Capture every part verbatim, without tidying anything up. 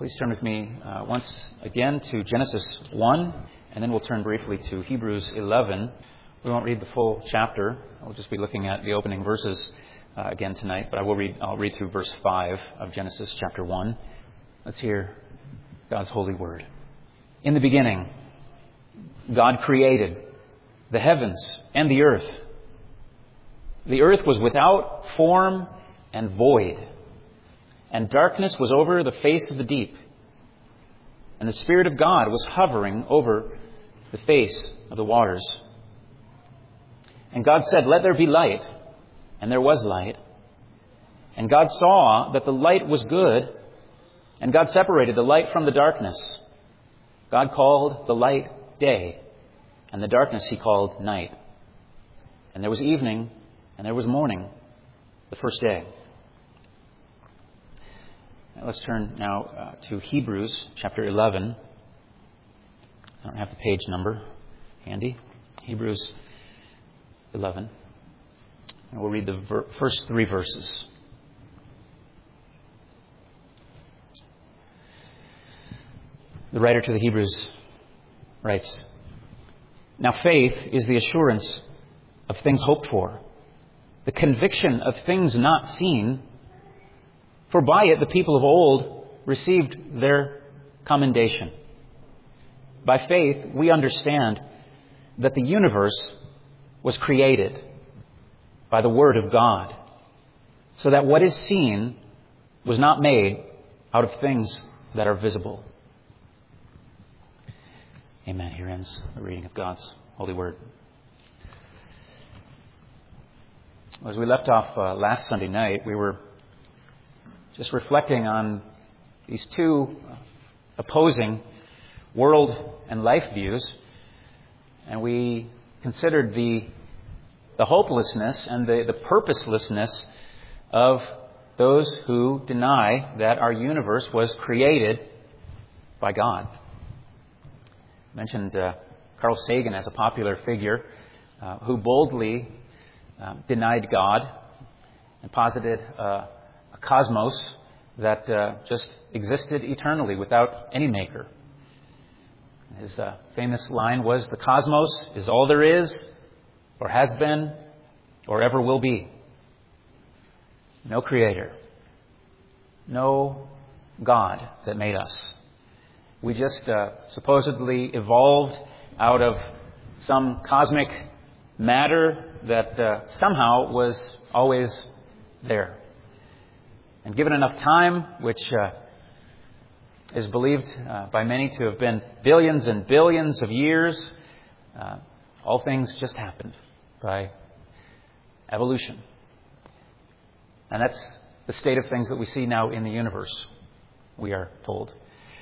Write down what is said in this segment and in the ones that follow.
Please turn with me uh, once again to Genesis one, and then we'll turn briefly to Hebrews eleven. We won't read the full chapter. We'll just be looking at the opening verses uh, again tonight, but I will read. I'll read through verse five of Genesis chapter one. Let's hear God's holy word. In the beginning, God created the heavens and the earth. The earth was without form and void, and darkness was over the face of the deep. And the Spirit of God was hovering over the face of the waters. And God said, "Let there be light." And there was light. And God saw that the light was good. And God separated the light from the darkness. God called the light day, and the darkness He called night. And there was evening, and there was morning, the first day. Now let's turn now uh, to Hebrews chapter eleven. I don't have the page number handy. Hebrews eleven. And we'll read the ver- first three verses. The writer to the Hebrews writes, "Now faith is the assurance of things hoped for, the conviction of things not seen. For by it the people of old received their commendation. By faith we understand that the universe was created by the Word of God, so that what is seen was not made out of things that are visible." Amen. Here ends the reading of God's holy word. As we left off uh, last Sunday night, we were just reflecting on these two opposing world and life views, and we considered the the hopelessness and the, the purposelessness of those who deny that our universe was created by God. I mentioned uh, Carl Sagan as a popular figure uh, who boldly uh, denied God and posited uh, a cosmos that uh, just existed eternally without any maker. His uh, famous line was, "The cosmos is all there is, or has been, or ever will be. No creator. No God that made us. We just uh, supposedly evolved out of some cosmic matter that uh, somehow was always there. And given enough time, which uh, is believed uh, by many to have been billions and billions of years, uh, all things just happened by evolution. And that's the state of things that we see now in the universe, we are told.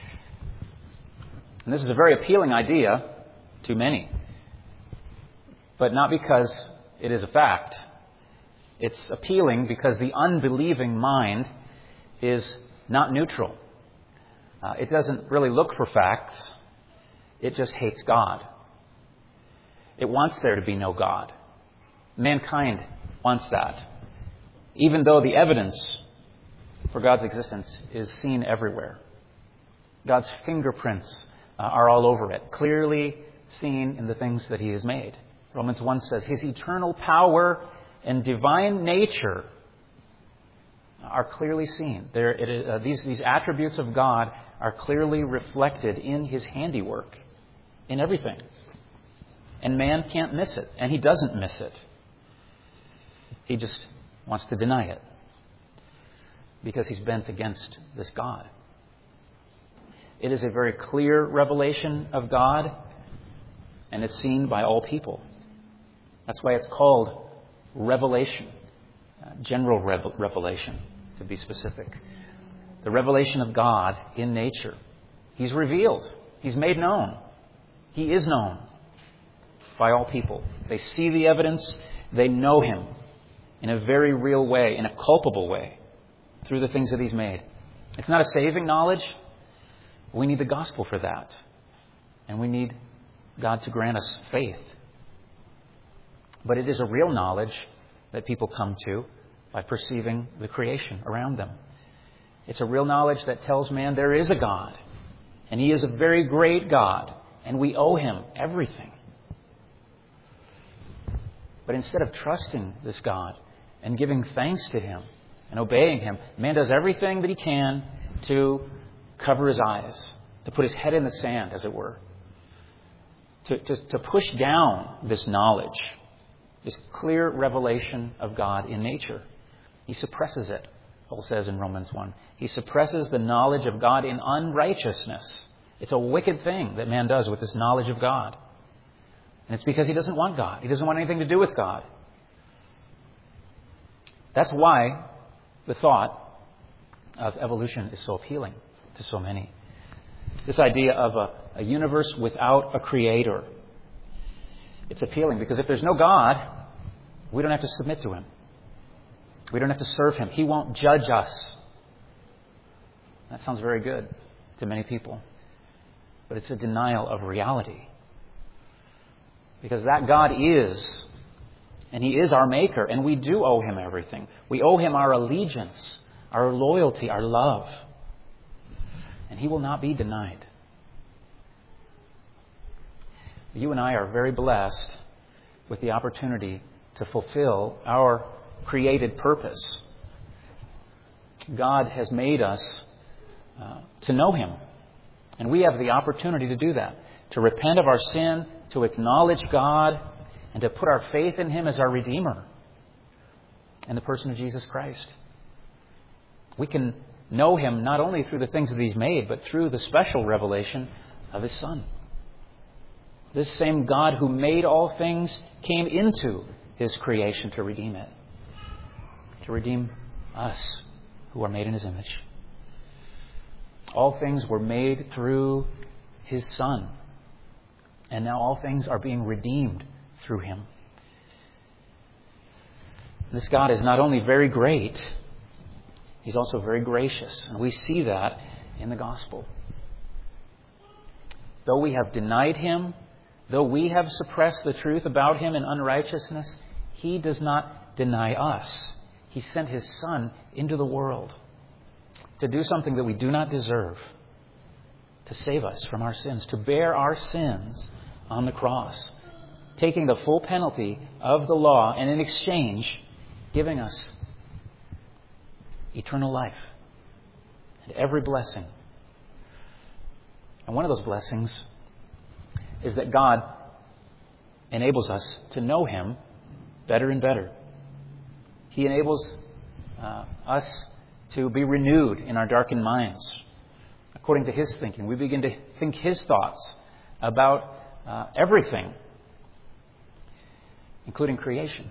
And this is a very appealing idea to many, but not because it is a fact. It's appealing because the unbelieving mind is not neutral. Uh, it doesn't really look for facts. It just hates God. It wants there to be no God. Mankind wants that, even though the evidence for God's existence is seen everywhere. God's fingerprints uh, are all over it, clearly seen in the things that He has made. Romans one says, His eternal power and divine nature are clearly seen. There, it is, uh, these, these attributes of God are clearly reflected in His handiwork, in everything. And man can't miss it, and he doesn't miss it. He just wants to deny it because he's bent against this God. It is a very clear revelation of God, and it's seen by all people. That's why it's called revelation, uh, general revel- revelation, to be specific. The revelation of God in nature. He's revealed. He's made known. He is known by all people. They see the evidence. They know Him in a very real way, in a culpable way, through the things that He's made. It's not a saving knowledge. We need the gospel for that. And we need God to grant us faith. But it is a real knowledge that people come to by perceiving the creation around them. It's a real knowledge that tells man there is a God, and He is a very great God, and we owe Him everything. But instead of trusting this God and giving thanks to Him and obeying Him, man does everything that he can to cover his eyes, to put his head in the sand, as it were, to, to, to push down this knowledge, this clear revelation of God in nature. He suppresses it, Paul says in Romans one. He suppresses the knowledge of God in unrighteousness. It's a wicked thing that man does with this knowledge of God. And it's because he doesn't want God. He doesn't want anything to do with God. That's why the thought of evolution is so appealing to so many. This idea of a, a universe without a creator. It's appealing because if there's no God, we don't have to submit to Him. We don't have to serve Him. He won't judge us. That sounds very good to many people. But it's a denial of reality. Because that God is, and He is our Maker, and we do owe Him everything. We owe Him our allegiance, our loyalty, our love. And He will not be denied. You and I are very blessed with the opportunity to fulfill our created purpose. God has made us uh, to know Him. And we have the opportunity to do that. To repent of our sin, to acknowledge God, and to put our faith in Him as our Redeemer in the person of Jesus Christ. We can know Him not only through the things that He's made, but through the special revelation of His Son. This same God who made all things came into His creation to redeem it. To redeem us who are made in His image. All things were made through His Son. And now all things are being redeemed through Him. This God is not only very great, He's also very gracious. And we see that in the gospel. Though we have denied Him, though we have suppressed the truth about Him in unrighteousness, He does not deny us. He sent His Son into the world to do something that we do not deserve, to save us from our sins, to bear our sins on the cross, taking the full penalty of the law and in exchange giving us eternal life and every blessing. And one of those blessings is that God enables us to know Him better and better. He enables uh, us to be renewed in our darkened minds. According to His thinking, we begin to think His thoughts about uh, everything, including creation.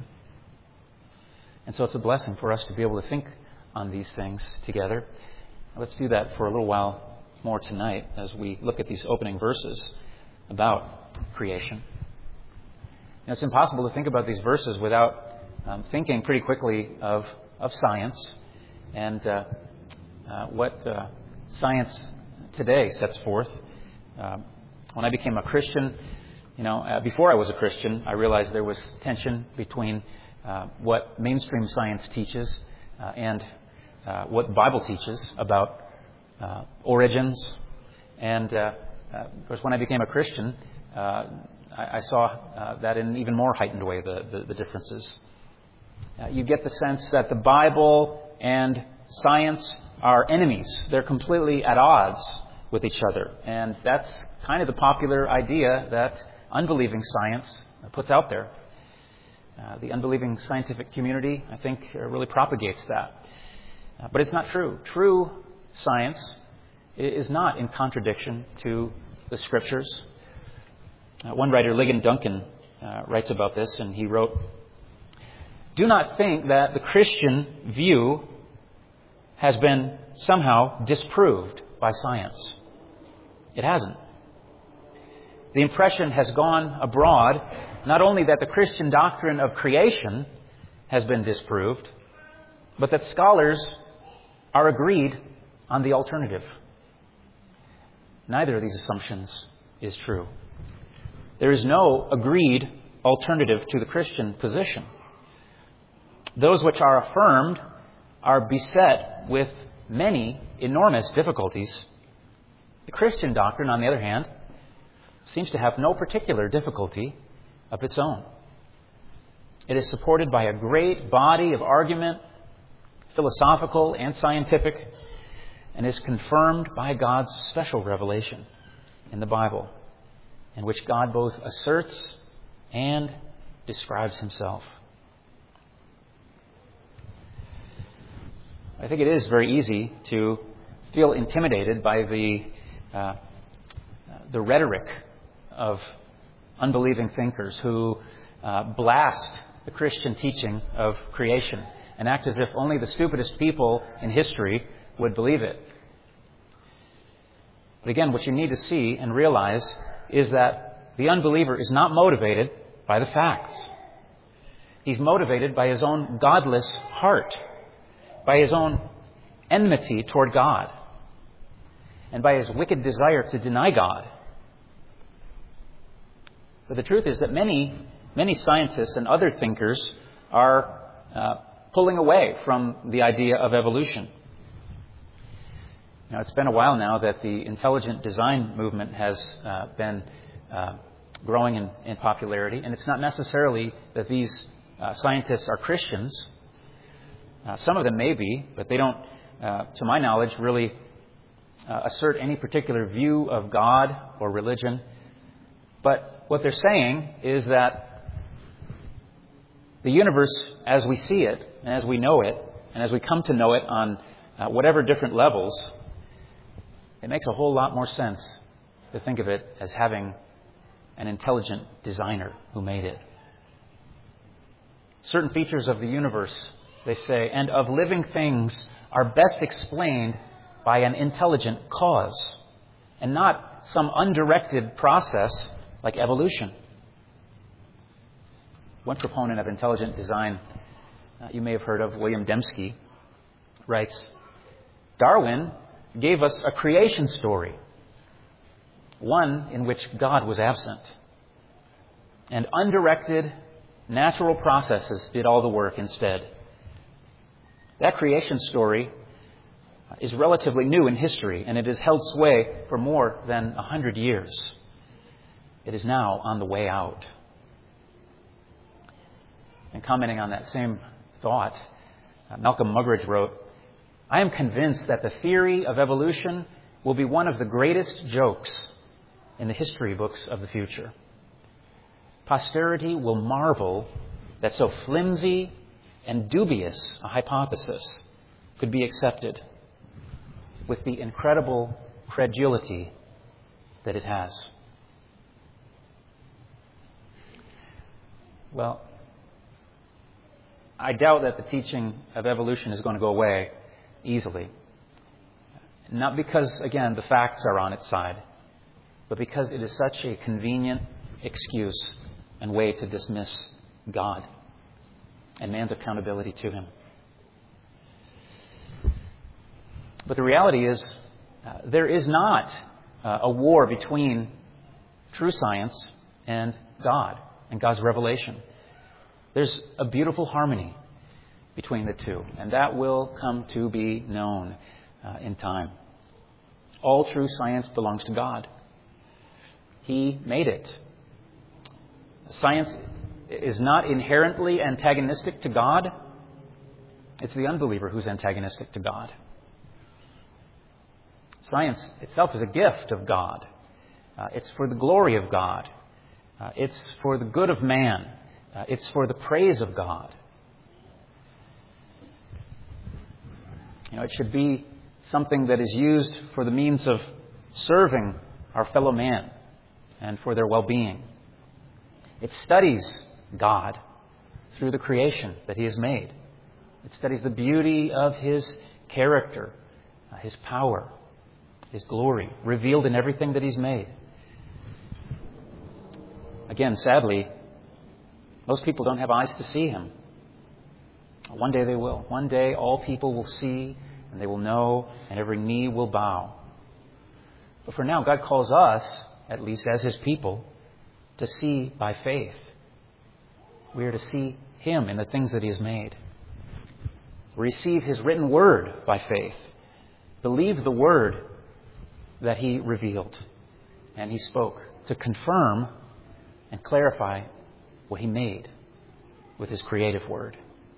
And so it's a blessing for us to be able to think on these things together. Let's do that for a little while more tonight as we look at these opening verses about creation. Now, it's impossible to think about these verses without um, thinking pretty quickly of, of science and uh, uh, what uh, science today sets forth. Uh, when I became a Christian, you know, uh, before I was a Christian, I realized there was tension between uh, what mainstream science teaches uh, and uh, what the Bible teaches about uh, origins. And, uh, uh, of course, when I became a Christian, uh, I, I saw uh, that in an even more heightened way, the, the, the differences. Uh, you get the sense that the Bible and science are enemies. They're completely at odds with each other. And that's kind of the popular idea that unbelieving science puts out there. Uh, the unbelieving scientific community, I think, uh, really propagates that. Uh, but it's not true. True science is not in contradiction to the Scriptures. Uh, one writer, Ligon Duncan, uh, writes about this, and he wrote, "Do not think that the Christian view has been somehow disproved by science. It hasn't. The impression has gone abroad not only that the Christian doctrine of creation has been disproved, but that scholars are agreed on the alternative. Neither of these assumptions is true. There is no agreed alternative to the Christian position. Those which are affirmed are beset with many enormous difficulties. The Christian doctrine, on the other hand, seems to have no particular difficulty of its own. It is supported by a great body of argument, philosophical and scientific, and is confirmed by God's special revelation in the Bible, in which God both asserts and describes himself. I think it is very easy to feel intimidated by the uh, the rhetoric of unbelieving thinkers who uh, blast the Christian teaching of creation and act as if only the stupidest people in history would believe it. But again, what you need to see and realize is that the unbeliever is not motivated by the facts. He's motivated by his own godless heart, by his own enmity toward God, and by his wicked desire to deny God. But the truth is that many, many scientists and other thinkers are uh, pulling away from the idea of evolution. Now, it's been a while now that the intelligent design movement has uh, been uh, growing in, in popularity, and it's not necessarily that these uh, scientists are Christians. Uh, some of them may be, but they don't, uh, to my knowledge, really uh, assert any particular view of God or religion. But what they're saying is that the universe, as we see it, and as we know it, and as we come to know it on uh, whatever different levels, it makes a whole lot more sense to think of it as having an intelligent designer who made it. Certain features of the universe, they say, and of living things are best explained by an intelligent cause and not some undirected process like evolution. One proponent of intelligent design uh, you may have heard of, William Dembski, writes, Darwin gave us a creation story, one in which God was absent, and undirected natural processes did all the work instead. That creation story is relatively new in history, and it has held sway for more than a hundred years. It is now on the way out. And commenting on that same thought, uh, Malcolm Muggeridge wrote, I am convinced that the theory of evolution will be one of the greatest jokes in the history books of the future. Posterity will marvel that so flimsy and dubious a hypothesis could be accepted with the incredible credulity that it has. Well, I doubt that the teaching of evolution is going to go away easily. Not because, again, the facts are on its side, but because it is such a convenient excuse and way to dismiss God and man's accountability to him. But the reality is, uh, there is not uh, a war between true science and God and God's revelation. There's a beautiful harmony between the two, and that will come to be known uh, in time. All true science belongs to God. He made it. Science is not inherently antagonistic to God. It's the unbeliever who's antagonistic to God. Science itself is a gift of God. Uh, it's for the glory of God. Uh, it's for the good of man. Uh, it's for the praise of God. You know, it should be something that is used for the means of serving our fellow man and for their well-being. It studies God through the creation that He has made. It studies the beauty of His character, uh, His power, His glory, revealed in everything that He's made. Again, sadly, most people don't have eyes to see Him. One day they will. One day all people will see and they will know and every knee will bow. But for now, God calls us, at least as His people, to see by faith. We are to see Him in the things that He has made. Receive His written word by faith believed the word that he revealed and he spoke to confirm and clarify what he made with his creative word.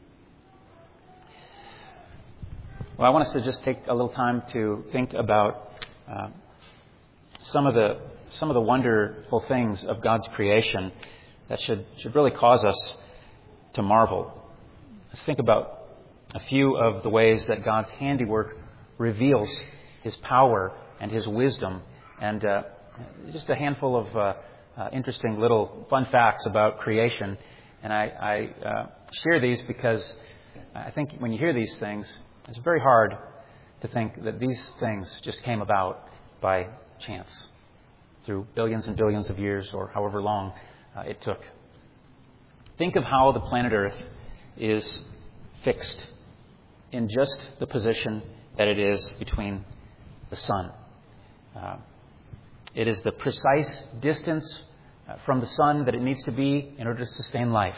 Well, I want us to just take a little time to think about uh, some of the some of the wonderful things of God's creation that should should really cause us to marvel. Let's think about a few of the ways that God's handiwork reveals His power and His wisdom, and uh, just a handful of uh, uh, interesting little fun facts about creation. And I, I uh, share these because I think when you hear these things, it's very hard to think that these things just came about by chance through billions and billions of years or however long uh, it took. Think of how the planet Earth is fixed in just the position that it is between the sun. Uh, it is the precise distance uh, from the sun that it needs to be in order to sustain life.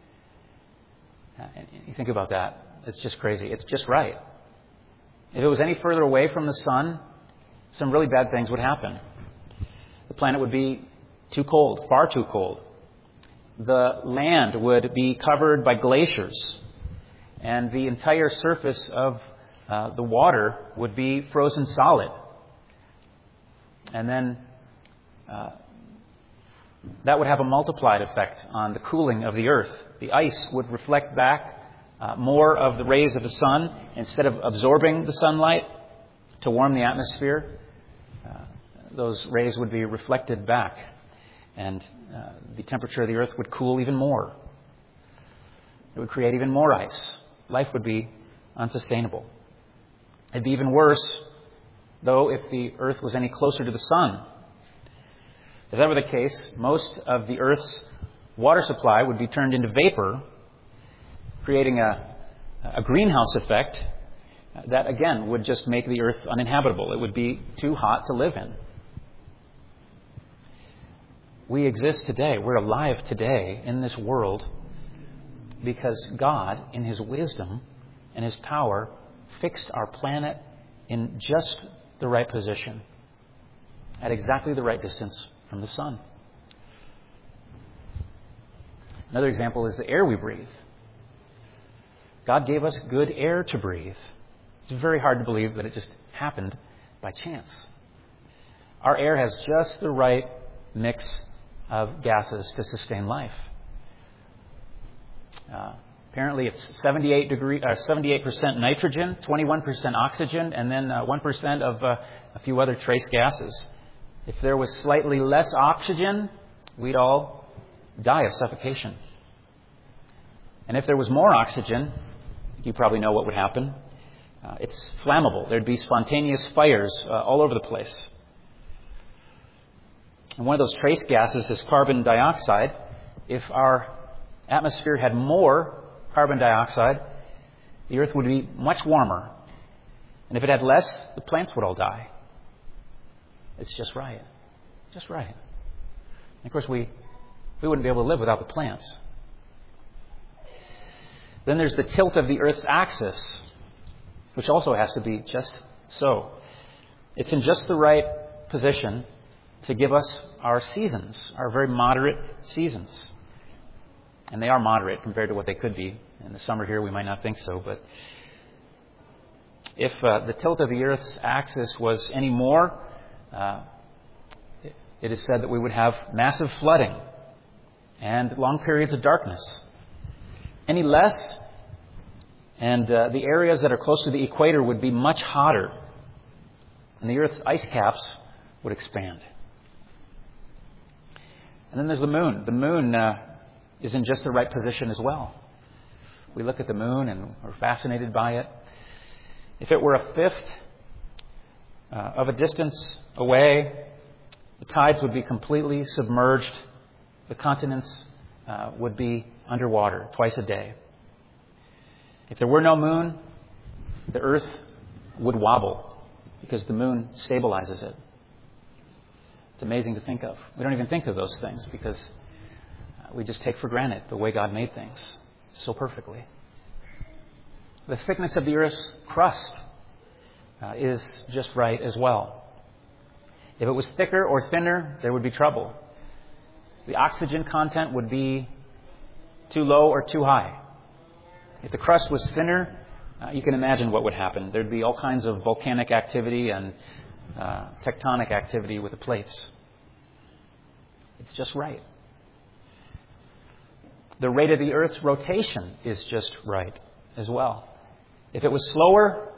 Uh, and you think about that. It's just crazy. It's just right. If it was any further away from the sun, some really bad things would happen. The planet would be too cold, far too cold. The land would be covered by glaciers, and the entire surface of uh, the water would be frozen solid. And then uh, that would have a multiplied effect on the cooling of the earth. The ice would reflect back uh, more of the rays of the sun. Instead of absorbing the sunlight to warm the atmosphere, uh, those rays would be reflected back, and uh, the temperature of the earth would cool even more. It would create even more ice. Life would be unsustainable. It'd be even worse, though, if the earth was any closer to the sun. If that were the case, most of the earth's water supply would be turned into vapor, creating a, a greenhouse effect that, again, would just make the earth uninhabitable. It would be too hot to live in. We exist today. We're alive today in this world because God, in His wisdom and His power, fixed our planet in just the right position, at exactly the right distance from the sun. Another example is the air we breathe. God gave us good air to breathe. It's very hard to believe that it just happened by chance. Our air has just the right mix of gases to sustain life. Uh, apparently, it's seventy-eight degree, uh, seventy-eight percent nitrogen, twenty-one percent oxygen, and then uh, one percent of uh, a few other trace gases. If there was slightly less oxygen, we'd all die of suffocation. And if there was more oxygen, you probably know what would happen. Uh, it's flammable. There'd be spontaneous fires uh, all over the place. And one of those trace gases is carbon dioxide. If our atmosphere had more carbon dioxide, the earth would be much warmer. And if it had less, the plants would all die. It's just right. Just right. And of course, we, we wouldn't be able to live without the plants. Then there's the tilt of the earth's axis, which also has to be just so. It's in just the right position to give us our seasons, our very moderate seasons. And they are moderate compared to what they could be. In the summer here, we might not think so, but if uh, the tilt of the Earth's axis was any more, uh, it is said that we would have massive flooding and long periods of darkness. Any less, and uh, the areas that are close to the equator would be much hotter, and the Earth's ice caps would expand. And then there's the moon. The moon uh, is in just the right position as well. We look at the moon and we're fascinated by it. If it were a fifth uh, of a distance away, the tides would be completely submerged. The continents uh, would be underwater twice a day. If there were no moon, the earth would wobble because the moon stabilizes it. It's amazing to think of. We don't even think of those things because we just take for granted the way God made things so perfectly. The thickness of the Earth's crust uh, is just right as well. If it was thicker or thinner, there would be trouble. The oxygen content would be too low or too high. If the crust was thinner, uh, you can imagine what would happen. There'd be all kinds of volcanic activity and uh, tectonic activity with the plates. It's just right. The rate of the Earth's rotation is just right as well. If it was slower,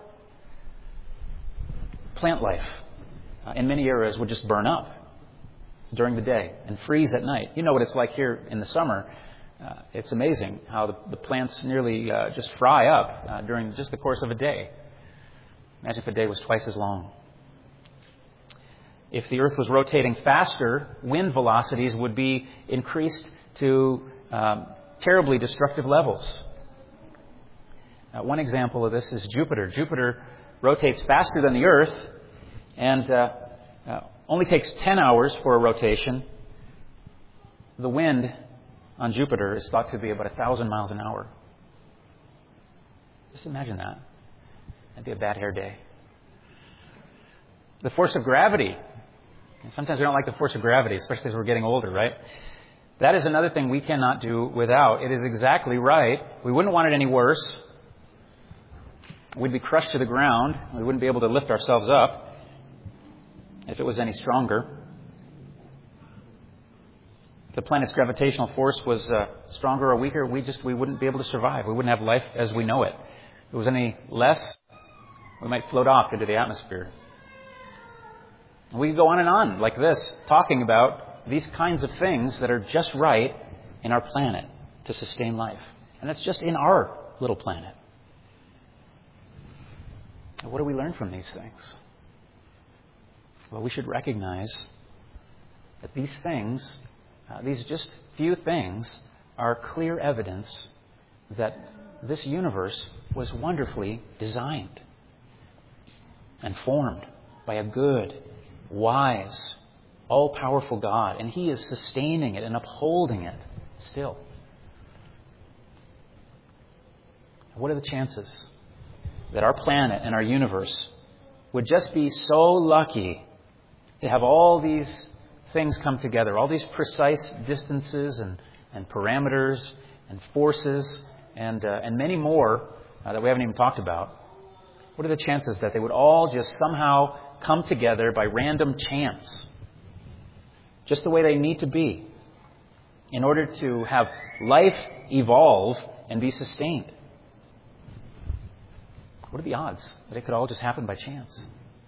plant life uh, in many areas would just burn up during the day and freeze at night. You know what it's like here in the summer. Uh, it's amazing how the, the plants nearly uh, just fry up uh, during just the course of a day. Imagine if a day was twice as long. If the Earth was rotating faster, wind velocities would be increased to um, terribly destructive levels. Uh, one example of this is Jupiter. Jupiter rotates faster than the Earth and uh, uh, only takes ten hours for a rotation. The wind on Jupiter is thought to be about one thousand miles an hour. Just imagine that. That'd be a bad hair day. The force of gravity. Sometimes we don't like the force of gravity, especially as we're getting older, right? That is another thing we cannot do without. It is exactly right. We wouldn't want it any worse. We'd be crushed to the ground. We wouldn't be able to lift ourselves up if it was any stronger. If the planet's gravitational force was uh, stronger or weaker, we just we wouldn't be able to survive. We wouldn't have life as we know it. If it was any less, we might float off into the atmosphere. We could go on and on like this, talking about these kinds of things that are just right in our planet to sustain life. And that's just in our little planet. What do we learn from these things? Well, we should recognize that these things, uh, these just few things, are clear evidence that this universe was wonderfully designed and formed by a good, wise, all-powerful God, and He is sustaining it and upholding it still. What are the chances that our planet and our universe would just be so lucky to have all these things come together, all these precise distances and, and parameters and forces and, uh, and many more uh, that we haven't even talked about? What are the chances that they would all just somehow come together by random chance, just the way they need to be, in order to have life evolve and be sustained? What are the odds that it could all just happen by chance?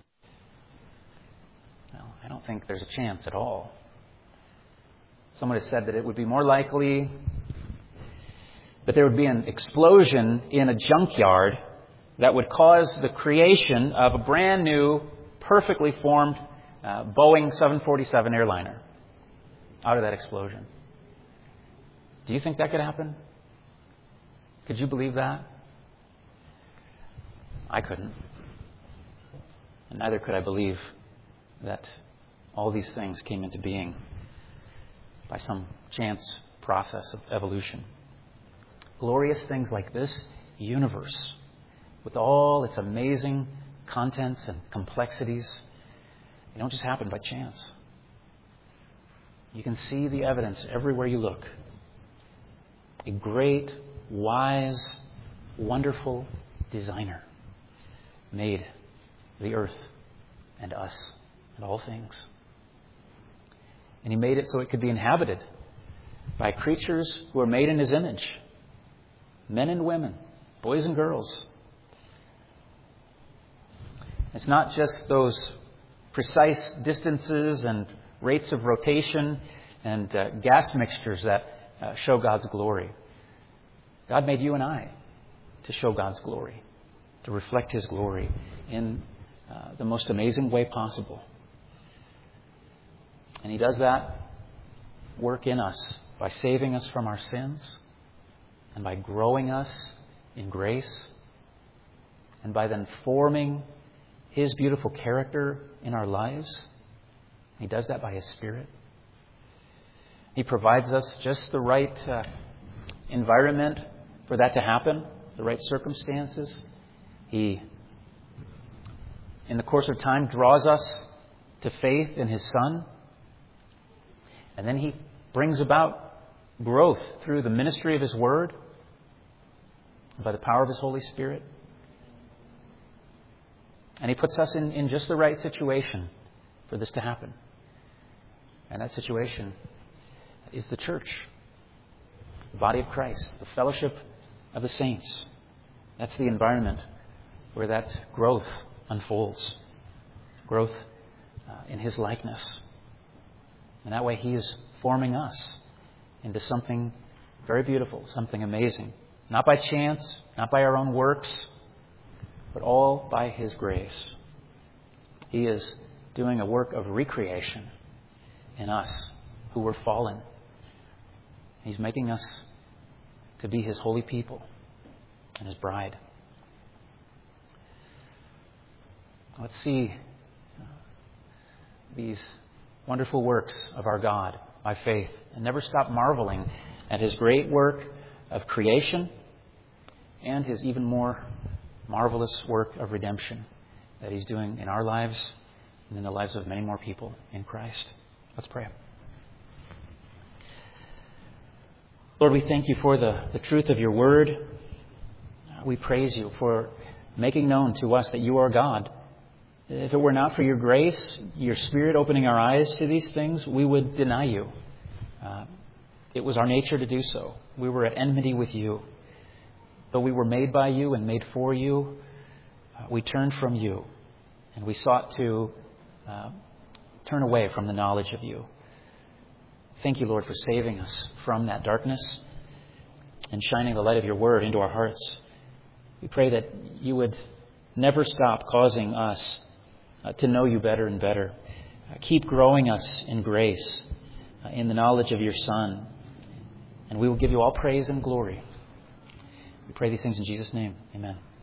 Well, I don't think there's a chance at all. Someone has said that it would be more likely that there would be an explosion in a junkyard that would cause the creation of a brand new, perfectly formed uh, Boeing seven forty-seven airliner out of that explosion. Do you think that could happen? Could you believe that? I couldn't. And neither could I believe that all these things came into being by some chance process of evolution. Glorious things like this universe, with all its amazing contents and complexities, they don't just happen by chance. You can see the evidence everywhere you look. A great, wise, wonderful designer made the earth and us and all things. And He made it so it could be inhabited by creatures who are made in His image. Men and women, boys and girls. It's not just those precise distances and rates of rotation and uh, gas mixtures that uh, show God's glory. God made you and I to show God's glory, to reflect His glory in uh, the most amazing way possible. And He does that work in us by saving us from our sins and by growing us in grace and by then forming His beautiful character in our lives. He does that by His Spirit. He provides us just the right uh, environment for that to happen, the right circumstances. He in the course of time, draws us to faith in His Son. And then He brings about growth through the ministry of His Word, by the power of His Holy Spirit. And He puts us in, in just the right situation for this to happen. And that situation is the church, the body of Christ, the fellowship of the saints. That's the environment where that growth unfolds. Growth uh, in His likeness. And that way He is forming us into something very beautiful, something amazing. Not by chance, not by our own works, but all by His grace. He is doing a work of recreation in us who were fallen. He's making us to be His holy people and His bride. Let's see these wonderful works of our God by faith and never stop marveling at His great work of creation and His even more marvelous work of redemption that He's doing in our lives and in the lives of many more people in Christ. Let's pray. Lord, we thank You for the, the truth of Your Word. We praise You for making known to us that You are God. If it were not for Your grace, Your Spirit opening our eyes to these things, we would deny You. Uh, it was our nature to do so. We were at enmity with You. Though we were made by You and made for You, uh, we turned from You and we sought to uh, turn away from the knowledge of You. Thank You, Lord, for saving us from that darkness and shining the light of Your Word into our hearts. We pray that You would never stop causing us uh, to know You better and better. Uh, keep growing us in grace, uh, in the knowledge of Your Son. And we will give You all praise and glory. We pray these things in Jesus' name. Amen.